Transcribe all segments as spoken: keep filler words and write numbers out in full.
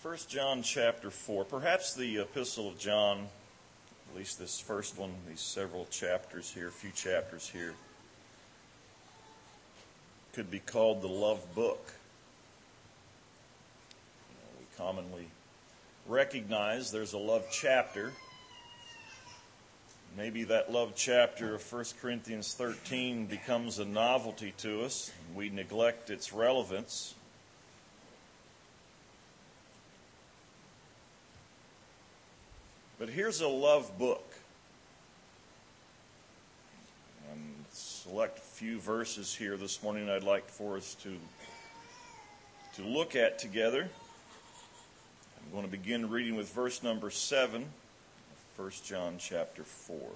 First John chapter four, perhaps the epistle of John, at least this first one, these several chapters here, a few chapters here, could be called the love book. You know, we commonly recognize there's a love chapter. Maybe that love chapter of First Corinthians thirteen becomes a novelty to us, and we neglect its relevance. But here's a love book. And select a few verses here this morning I'd like for us to, to look at together. I'm going to begin reading with verse number seven of First John chapter four.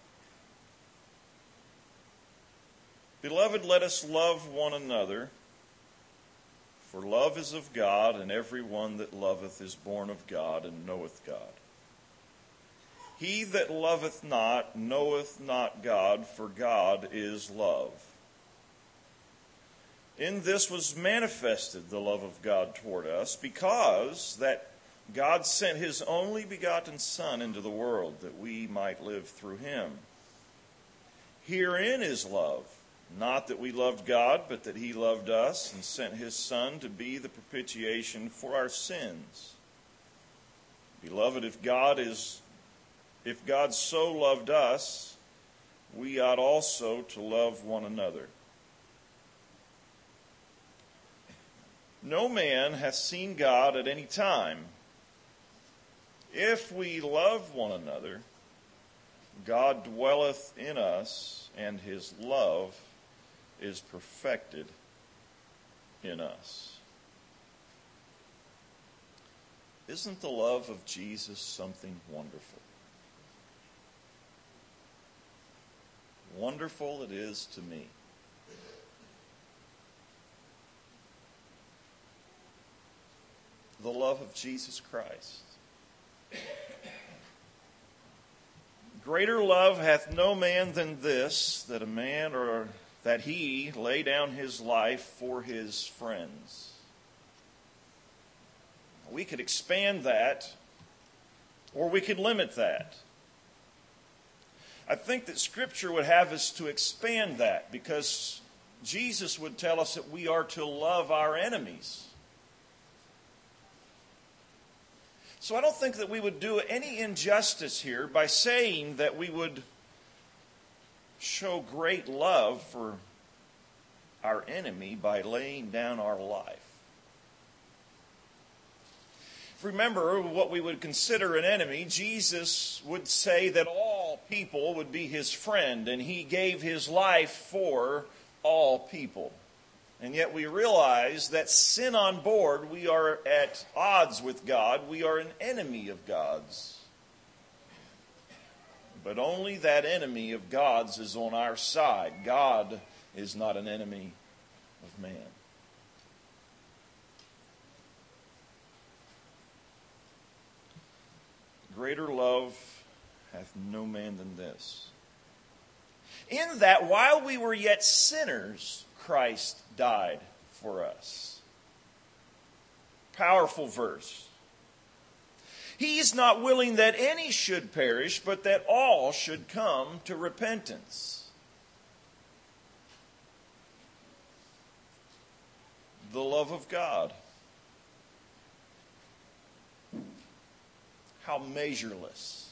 Beloved, let us love one another, for love is of God, and every one that loveth is born of God and knoweth God. He that loveth not knoweth not God, for God is love. In this was manifested the love of God toward us, because that God sent his only begotten Son into the world, that we might live through him. Herein is love, not that we loved God, but that he loved us and sent his Son to be the propitiation for our sins. Beloved, if God is If God so loved us, we ought also to love one another. No man hath seen God at any time. If we love one another, God dwelleth in us, and his love is perfected in us. Isn't the love of Jesus something wonderful? Wonderful it is to me. The love of Jesus Christ. Greater love hath no man than this, that a man or that he lay down his life for his friends. We could expand that, or we could limit that. I think that Scripture would have us to expand that, because Jesus would tell us that we are to love our enemies. So I don't think that we would do any injustice here by saying that we would show great love for our enemy by laying down our life. Remember what we would consider an enemy. Jesus would say that all people would be his friend, and he gave his life for all people. And yet we realize that sin on board, we are at odds with God. We are an enemy of God's. But only that enemy of God's is on our side. God is not an enemy of man. Greater love hath no man than this, in that while we were yet sinners, Christ died for us. Powerful verse. He is not willing that any should perish, but that all should come to repentance. The love of God. How measureless.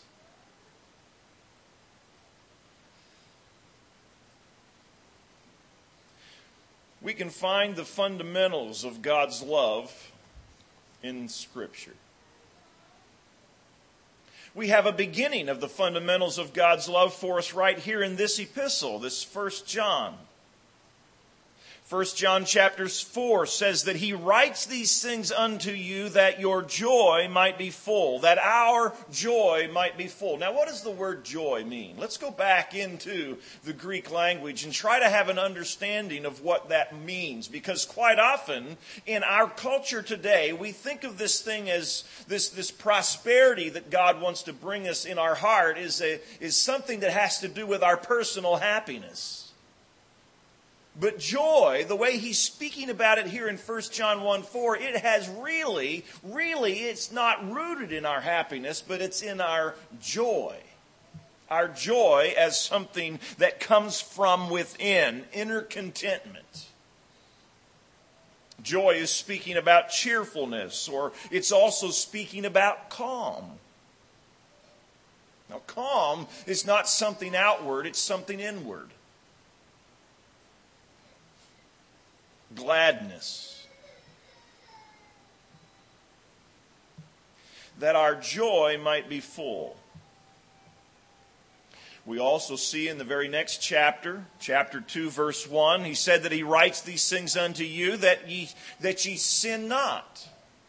We can find the fundamentals of God's love in Scripture. We have a beginning of the fundamentals of God's love for us right here in this epistle, this First John. First John chapter four says that he writes these things unto you that your joy might be full, that our joy might be full. Now, what does the word joy mean? Let's go back into the Greek language and try to have an understanding of what that means. Because quite often in our culture today, we think of this thing as this, this prosperity that God wants to bring us in our heart is, a, is something that has to do with our personal happiness. But joy, the way he's speaking about it here in First John one four, it has really, really, it's not rooted in our happiness, but it's in our joy. Our joy as something that comes from within, inner contentment. Joy is speaking about cheerfulness, or it's also speaking about calm. Now, calm is not something outward, it's something inward. Gladness. That our joy might be full. We also see in the very next chapter, chapter two, verse one, he said that he writes these things unto you that ye, that ye sin not.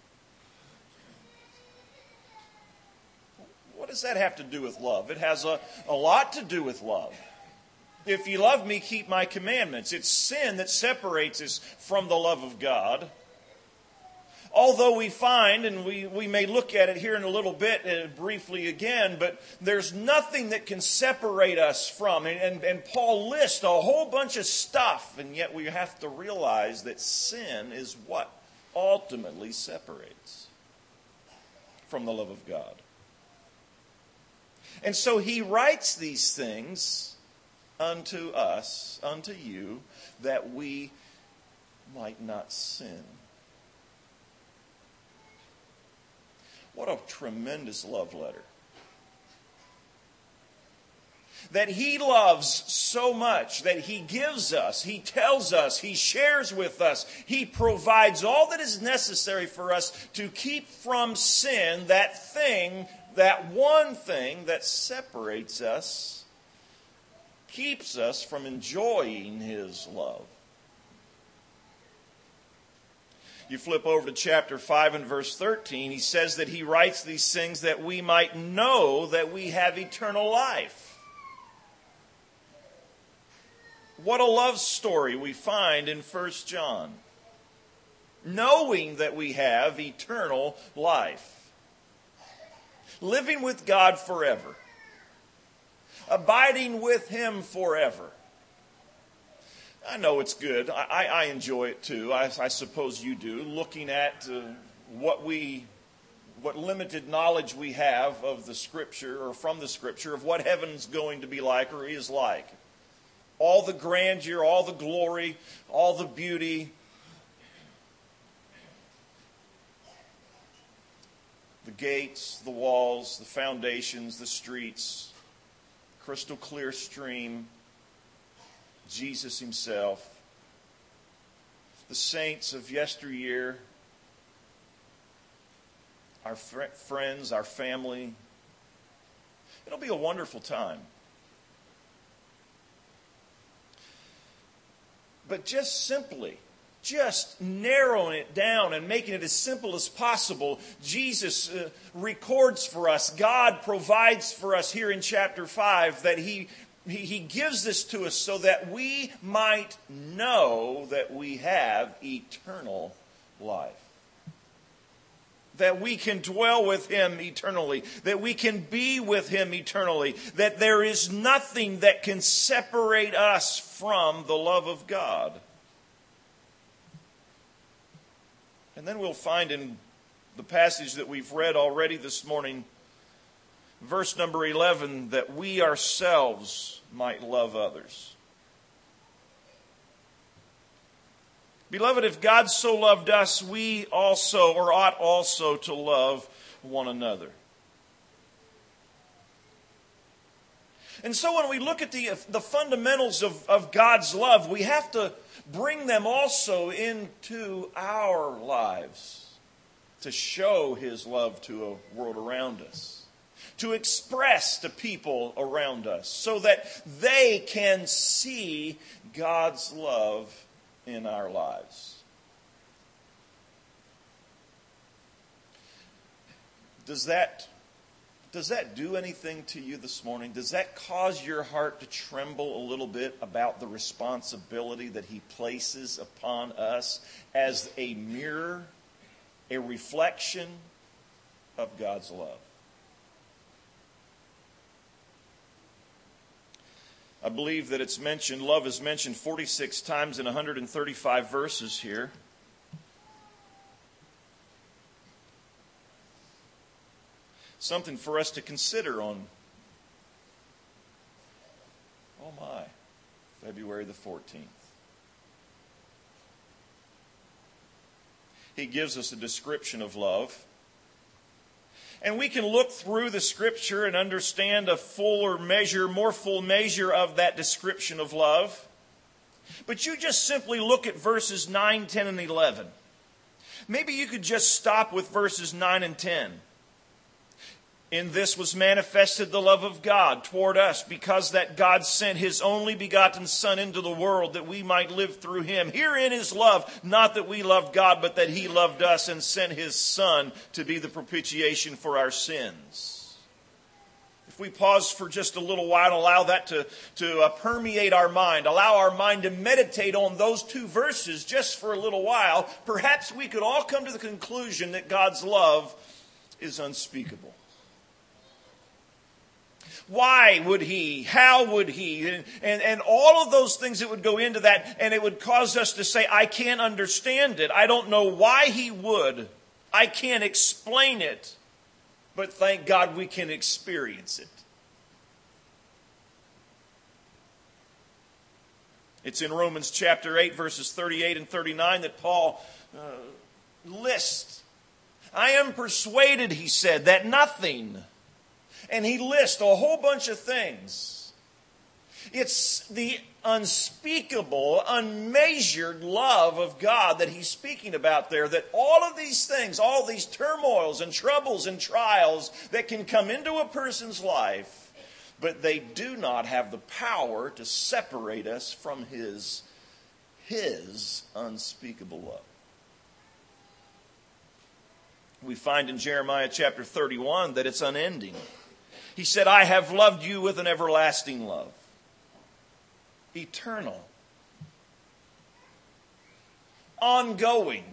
What does that have to do with love? It has a, a lot to do with love. If you love me, keep my commandments. It's sin that separates us from the love of God. Although we find, and we, we may look at it here in a little bit uh, briefly again, but there's nothing that can separate us from. And, and, and Paul lists a whole bunch of stuff, and yet we have to realize that sin is what ultimately separates from the love of God. And so he writes these things unto us, unto you, that we might not sin. What a tremendous love letter. That he loves so much that he gives us, he tells us, he shares with us, he provides all that is necessary for us to keep from sin, that thing, that one thing that separates us, keeps us from enjoying his love. You flip over to chapter five and verse thirteen, he says that he writes these things that we might know that we have eternal life. What a love story we find in First John. Knowing that we have eternal life. Living with God forever. Abiding with him forever. I know it's good. I, I enjoy it too. I, I suppose you do. Looking at uh, what we, what limited knowledge we have of the Scripture or from the Scripture of what heaven's going to be like or is like. All the grandeur, all the glory, all the beauty. The gates, the walls, the foundations, the streets, crystal clear stream. Jesus himself, the saints of yesteryear, our fr- friends, our family. It'll be a wonderful time. But just simply, just narrowing it down and making it as simple as possible, Jesus uh, records for us, God provides for us here in chapter five that he He, he gives this to us so that we might know that we have eternal life. That we can dwell with him eternally. That we can be with him eternally. That there is nothing that can separate us from the love of God. And then we'll find in the passage that we've read already this morning, verse number eleven, that we ourselves might love others. Beloved, if God so loved us, we also, or ought also to love one another. And so when we look at the, the fundamentals of, of God's love, we have to bring them also into our lives to show his love to a world around us. To express to people around us so that they can see God's love in our lives. Does that, does that do anything to you this morning? Does that cause your heart to tremble a little bit about the responsibility that he places upon us as a mirror, a reflection of God's love? I believe that it's mentioned, love is mentioned forty-six times in one hundred thirty-five verses here. Something for us to consider on, oh my, February the fourteenth. He gives us a description of love. And we can look through the Scripture and understand a fuller measure, more full measure of that description of love. But you just simply look at verses nine, ten, and eleven. Maybe you could just stop with verses nine and ten. In this was manifested the love of God toward us, because that God sent His only begotten Son into the world that we might live through Him. Herein is love, not that we loved God, but that He loved us and sent His Son to be the propitiation for our sins. If we pause for just a little while and allow that to, to uh, permeate our mind, allow our mind to meditate on those two verses just for a little while, perhaps we could all come to the conclusion that God's love is unspeakable. Why would He? How would He? And, and, and all of those things that would go into that, and it would cause us to say, I can't understand it. I don't know why He would. I can't explain it. But thank God we can experience it. It's in Romans chapter eight, verses thirty-eight and thirty-nine that Paul uh, lists. I am persuaded, he said, that nothing... And he lists a whole bunch of things. It's the unspeakable, unmeasured love of God that he's speaking about there. That all of these things, all these turmoils and troubles and trials that can come into a person's life, but they do not have the power to separate us from his, his unspeakable love. We find in Jeremiah chapter thirty-one that it's unending. He said, I have loved you with an everlasting love. Eternal. Ongoing.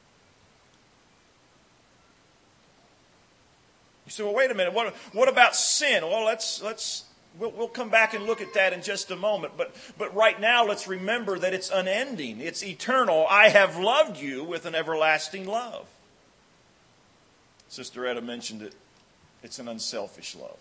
You say, well, wait a minute. What, what about sin? Well, let's, let's, we'll, we'll come back and look at that in just a moment. But, but right now, let's remember that it's unending. It's eternal. I have loved you with an everlasting love. Sister Etta mentioned it. It's an unselfish love.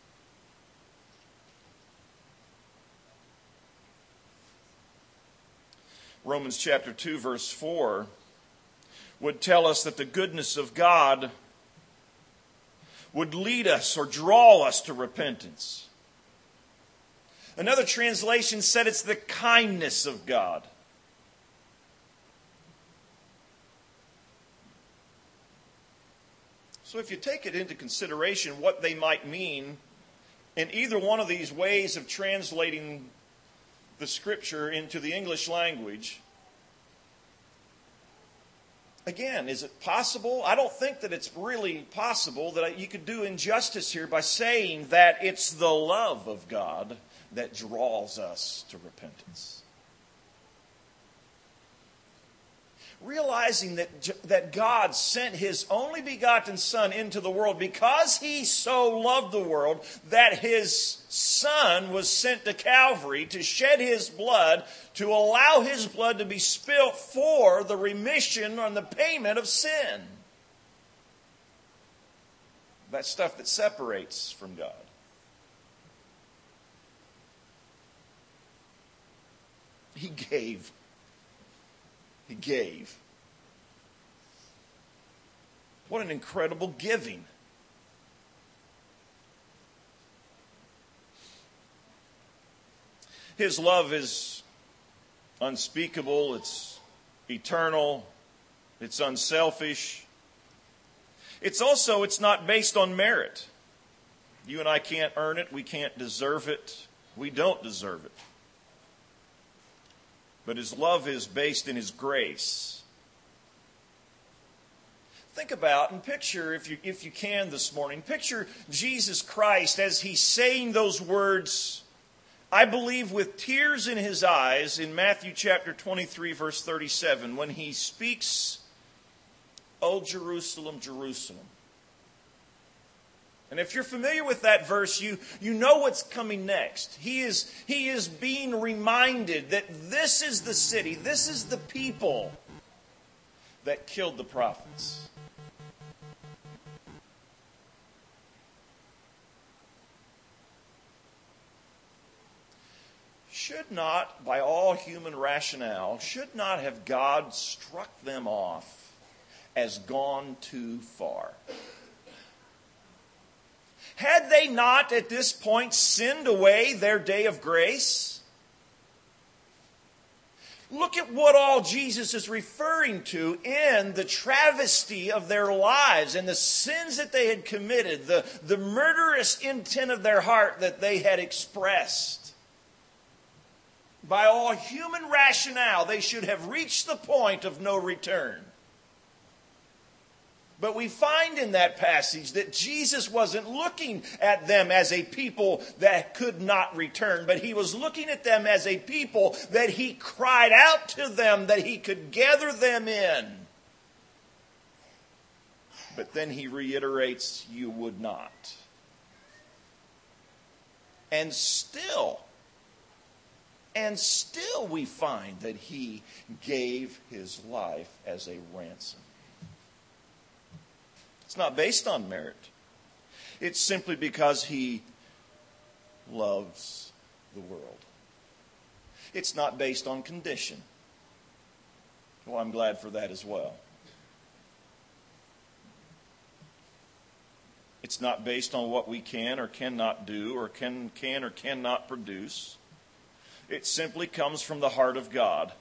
Romans chapter two, verse four would tell us that the goodness of God would lead us or draw us to repentance. Another translation said it's the kindness of God. So if you take it into consideration what they might mean in either one of these ways of translating the Scripture into the English language, again, is it possible? I don't think that it's really possible that you could do injustice here by saying that it's the love of God that draws us to repentance. Realizing that, that God sent His only begotten Son into the world because He so loved the world that His Son was sent to Calvary to shed His blood, to allow His blood to be spilt for the remission and the payment of sin. That stuff that separates from God. He gave. He gave. What an incredible giving. His love is unspeakable, it's eternal, it's unselfish. It's also, it's not based on merit. You and I can't earn it, we can't deserve it, we don't deserve it. But His love is based in His grace. Think about and picture, if you, if you can this morning, picture Jesus Christ as He's saying those words, I believe with tears in His eyes, in Matthew chapter twenty-three, verse thirty-seven, when He speaks, O Jerusalem, Jerusalem. And if you're familiar with that verse, you, you know what's coming next. He is, he is being reminded that this is the city, this is the people that killed the prophets. Should not, by all human rationale, should not have God struck them off as gone too far? Had they not at this point sinned away their day of grace? Look at what all Jesus is referring to in the travesty of their lives and the sins that they had committed, the, the murderous intent of their heart that they had expressed. By all human rationale, they should have reached the point of no return. But we find in that passage that Jesus wasn't looking at them as a people that could not return, but he was looking at them as a people that he cried out to them that he could gather them in. But then he reiterates, you would not. And still, and still we find that he gave his life as a ransom. It's not based on merit. It's simply because he loves the world. It's not based on condition. Well, I'm glad for that as well. It's not based on what we can or cannot do or can, can or cannot produce. It simply comes from the heart of God.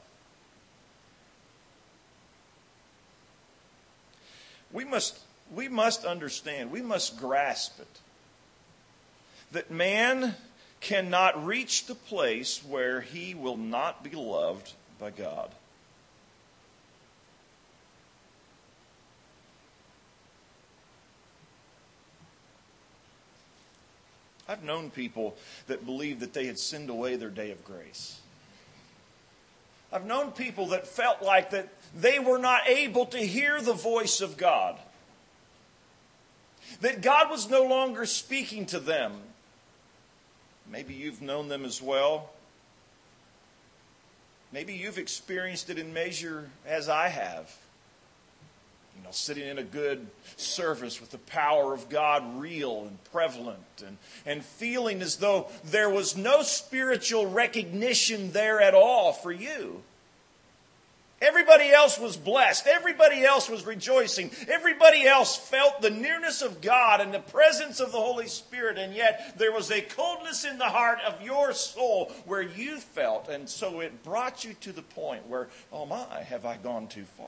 We must We must understand, we must grasp it, that man cannot reach the place where he will not be loved by God. I've known people that believed that they had sinned away their day of grace. I've known people that felt like that they were not able to hear the voice of God. That God was no longer speaking to them. Maybe you've known them as well. Maybe you've experienced it in measure as I have. You know, sitting in a good service with the power of God real and prevalent and, and feeling as though there was no spiritual recognition there at all for you. Everybody else was blessed. Everybody else was rejoicing. Everybody else felt the nearness of God and the presence of the Holy Spirit. And yet there was a coldness in the heart of your soul where you felt. And so it brought you to the point where, oh my, have I gone too far?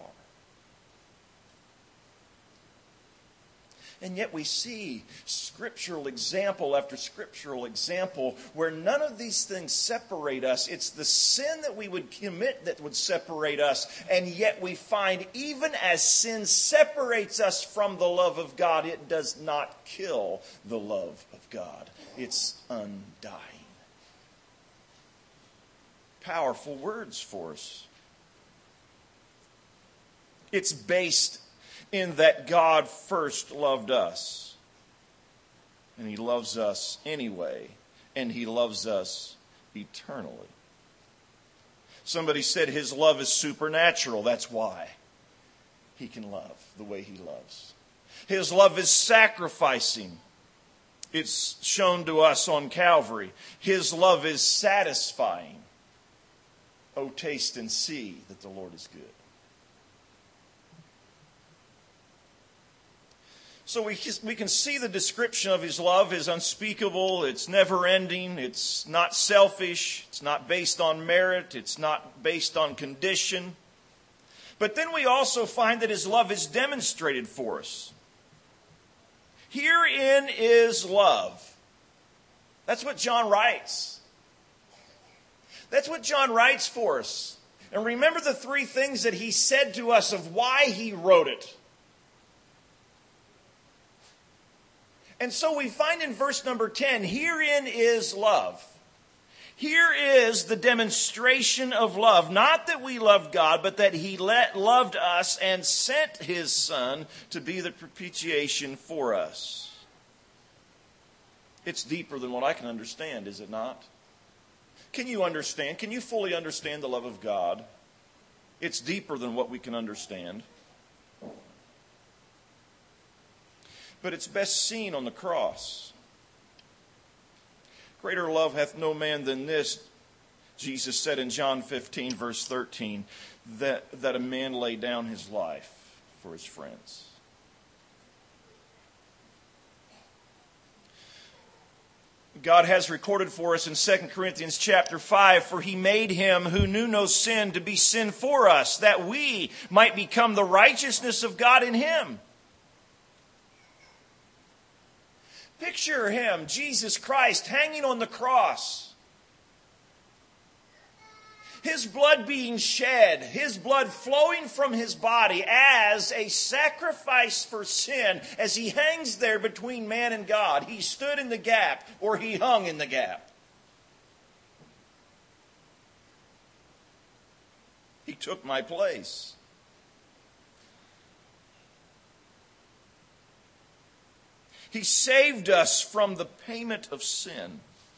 And yet we see scriptural example after scriptural example where none of these things separate us. It's the sin that we would commit that would separate us. And yet we find even as sin separates us from the love of God, it does not kill the love of God. It's undying. Powerful words for us. It's based in that God first loved us. And he loves us anyway. And he loves us eternally. Somebody said his love is supernatural. That's why he can love the way he loves. His love is sacrificing. It's shown to us on Calvary. His love is satisfying. Oh, taste and see that the Lord is good. So we, we can see the description of his love is unspeakable, it's never ending, it's not selfish, it's not based on merit, it's not based on condition. But then we also find that his love is demonstrated for us. Herein is love. That's what John writes. That's what John writes for us. And remember the three things that he said to us of why he wrote it. And so we find in verse number ten, herein is love. Here is the demonstration of love. Not that we loved God, but that he let, loved us and sent his Son to be the propitiation for us. It's deeper than what I can understand, is it not? Can you understand? Can you fully understand the love of God? It's deeper than what we can understand. But it's best seen on the cross. Greater love hath no man than this, Jesus said in John fifteen, verse thirteen, that, that a man lay down his life for his friends. God has recorded for us in Second Corinthians chapter five, for he made him who knew no sin to be sin for us, that we might become the righteousness of God in him. Picture him, Jesus Christ, hanging on the cross. His blood being shed, his blood flowing from his body as a sacrifice for sin, as he hangs there between man and God. He stood in the gap, or he hung in the gap. He took my place. He saved us from the payment of sin.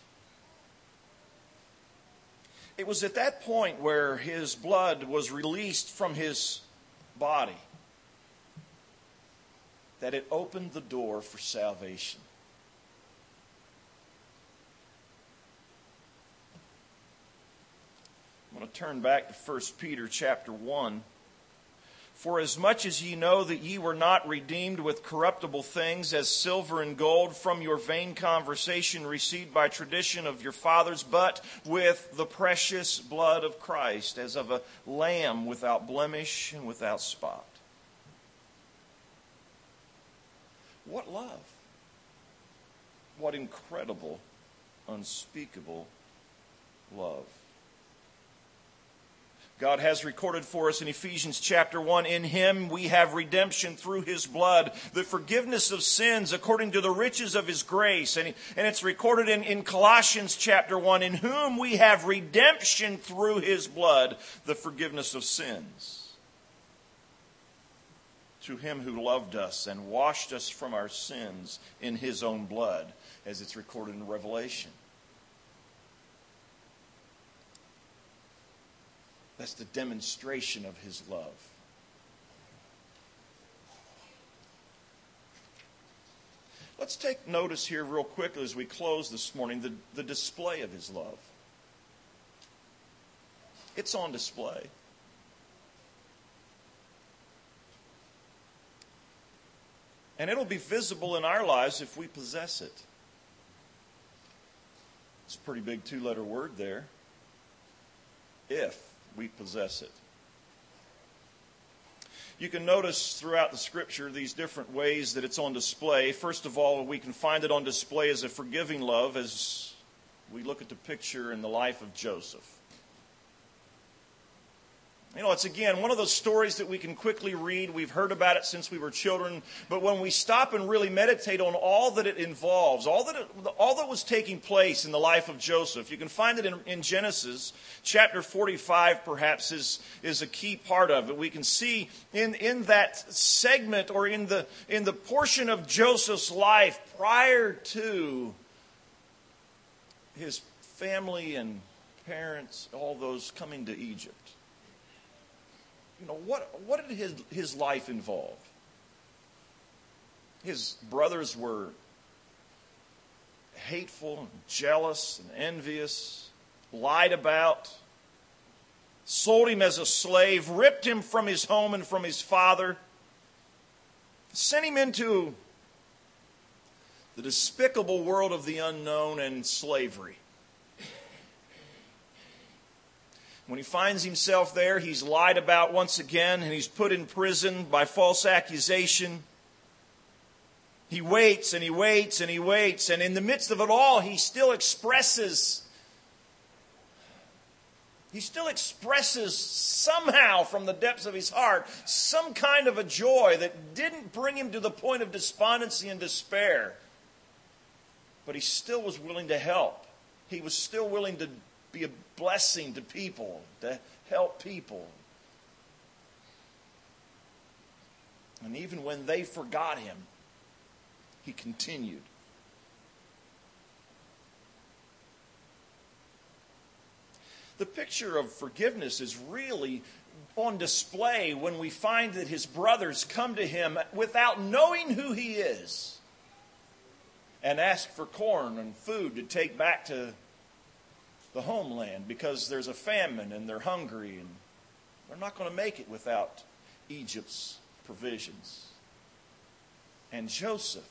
It was at that point where his blood was released from his body that it opened the door for salvation. I'm going to turn back to First Peter chapter one. For as much as ye know that ye were not redeemed with corruptible things as silver and gold from your vain conversation received by tradition of your fathers, but with the precious blood of Christ, as of a lamb without blemish and without spot. What love! What incredible, unspeakable love. God has recorded for us in Ephesians chapter one, in him we have redemption through his blood, the forgiveness of sins according to the riches of his grace. And, and it's recorded in, in Colossians chapter one, in whom we have redemption through his blood, the forgiveness of sins. To him who loved us and washed us from our sins in his own blood, as it's recorded in Revelation. That's the demonstration of his love. Let's take notice here real quickly as we close this morning, the, the display of his love. It's on display. And it'll be visible in our lives if we possess it. It's a pretty big two-letter word there. If we possess it. You can notice throughout the Scripture these different ways that it's on display. First of all, we can find it on display as a forgiving love as we look at the picture in the life of Joseph. You know, it's again one of those stories that we can quickly read. We've heard about it since we were children. But when we stop and really meditate on all that it involves, all that it, all that was taking place in the life of Joseph, you can find it in, in Genesis. Chapter forty-five, perhaps, is, is a key part of it. We can see in, in that segment or in the, in the portion of Joseph's life prior to his family and parents, all those coming to Egypt. You know, what, what did his, his life involve? His brothers were hateful, and jealous, and envious, lied about, sold him as a slave, ripped him from his home and from his father, sent him into the despicable world of the unknown and slavery. When he finds himself there, he's lied about once again, and he's put in prison by false accusation. He waits and he waits and he waits, and in the midst of it all, he still expresses, he still expresses somehow from the depths of his heart some kind of a joy that didn't bring him to the point of despondency and despair. But he still was willing to help. He was still willing to be a blessing to people, to help people. And even when they forgot him, he continued. The picture of forgiveness is really on display when we find that his brothers come to him without knowing who he is and ask for corn and food to take back to the homeland because there's a famine and they're hungry and they're not going to make it without Egypt's provisions. And Joseph.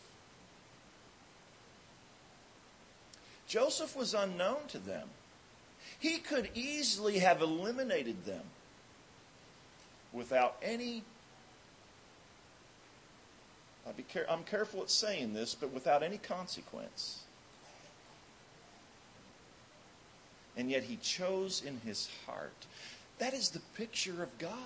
Joseph was unknown to them. He could easily have eliminated them without any, I'll be care, I'm careful at saying this, but without any consequence. And yet he chose in his heart. That is the picture of God.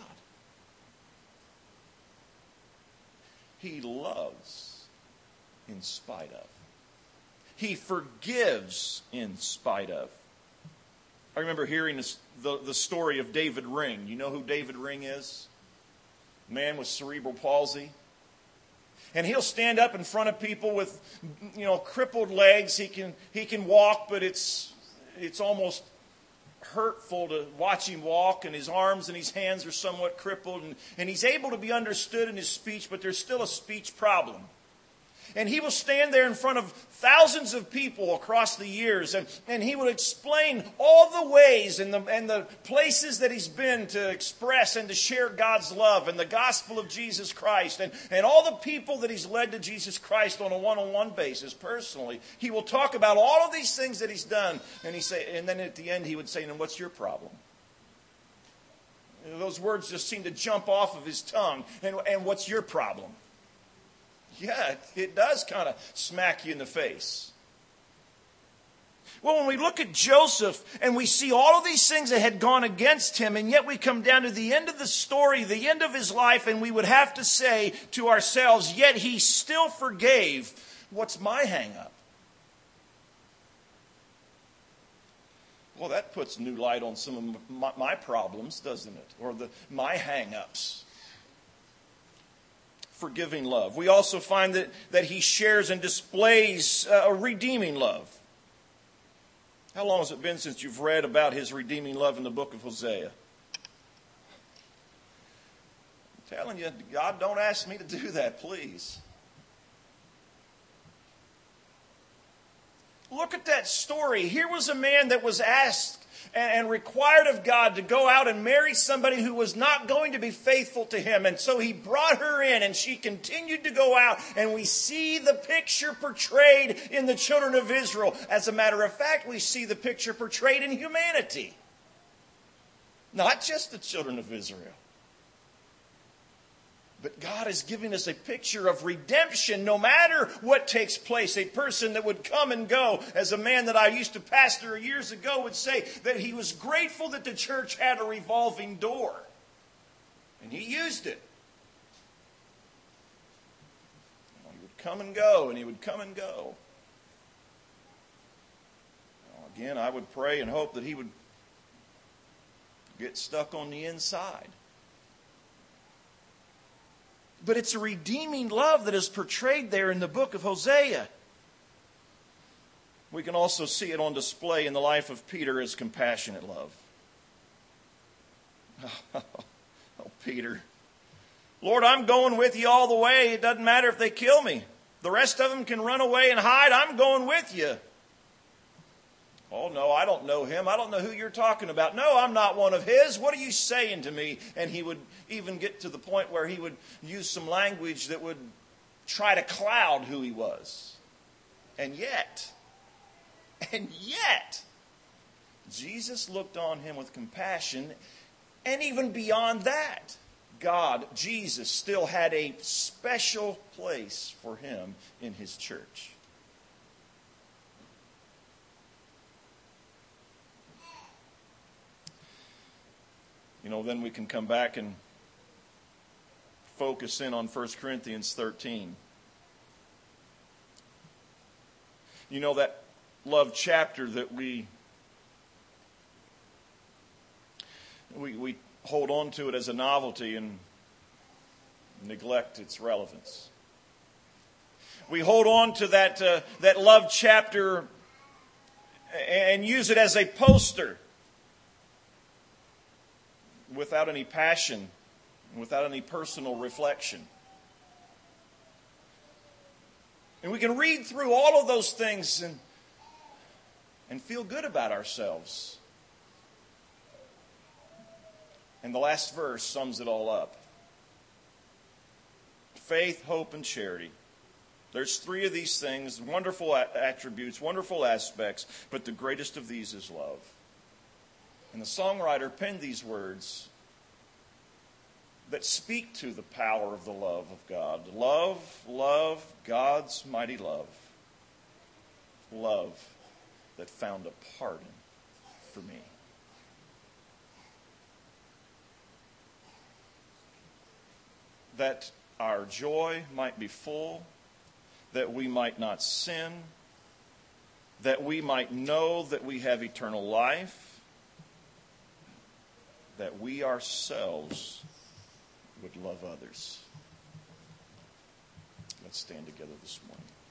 He loves in spite of. He forgives in spite of. I remember hearing this, the, the story of David Ring. You know who David Ring is? A man with cerebral palsy. And he'll stand up in front of people with, you know, crippled legs. He can he can walk, but it's it's almost hurtful to watch him walk, and his arms and his hands are somewhat crippled, and, and he's able to be understood in his speech, but there's still a speech problem. And he will stand there in front of thousands of people across the years, and, and he will explain all the ways and the, and the places that he's been to express and to share God's love and the gospel of Jesus Christ, and, and all the people that he's led to Jesus Christ on a one-on-one basis personally. He will talk about all of these things that he's done, and he say, and then at the end he would say, "And what's your problem?" Those words just seem to jump off of his tongue. And, and what's your problem? Yeah, it does kind of smack you in the face. Well, when we look at Joseph and we see all of these things that had gone against him, and yet we come down to the end of the story, the end of his life, and we would have to say to ourselves, yet he still forgave. What's my hang-up? Well, that puts new light on some of my, my problems, doesn't it? Or the my hang-ups. Forgiving love. We also find that, that he shares and displays uh, a redeeming love. How long has it been since you've read about his redeeming love in the book of Hosea? I'm telling you, God, don't ask me to do that, please. Look at that story. Here was a man that was asked and required of God to go out and marry somebody who was not going to be faithful to him. And so he brought her in, and she continued to go out. And we see the picture portrayed in the children of Israel. As a matter of fact, we see the picture portrayed in humanity. Not just the children of Israel. But God is giving us a picture of redemption no matter what takes place. A person that would come and go, as a man that I used to pastor years ago would say, that he was grateful that the church had a revolving door. And he used it. He would come and go, and he would come and go. Again, I would pray and hope that he would get stuck on the inside. But it's a redeeming love that is portrayed there in the book of Hosea. We can also see it on display in the life of Peter as compassionate love. Oh, Peter. Lord, I'm going with you all the way. It doesn't matter if they kill me. The rest of them can run away and hide. I'm going with you. Oh, no, I don't know him. I don't know who you're talking about. No, I'm not one of his. What are you saying to me? And he would even get to the point where he would use some language that would try to cloud who he was. And yet, and yet, Jesus looked on him with compassion. And even beyond that, God, Jesus, still had a special place for him in his church. You know, then we can come back and focus in on First Corinthians thirteen. You know, that love chapter that we, we, we hold on to it as a novelty and neglect its relevance. We hold on to that, uh, that love chapter and use it as a poster without any passion, without any personal reflection. And we can read through all of those things and, and feel good about ourselves. And the last verse sums it all up. Faith, hope, and charity. There's three of these things, wonderful attributes, wonderful aspects, but the greatest of these is love. And the songwriter penned these words that speak to the power of the love of God. Love, love, God's mighty love. Love that found a pardon for me. That our joy might be full, that we might not sin, that we might know that we have eternal life, that we ourselves would love others. Let's stand together this morning.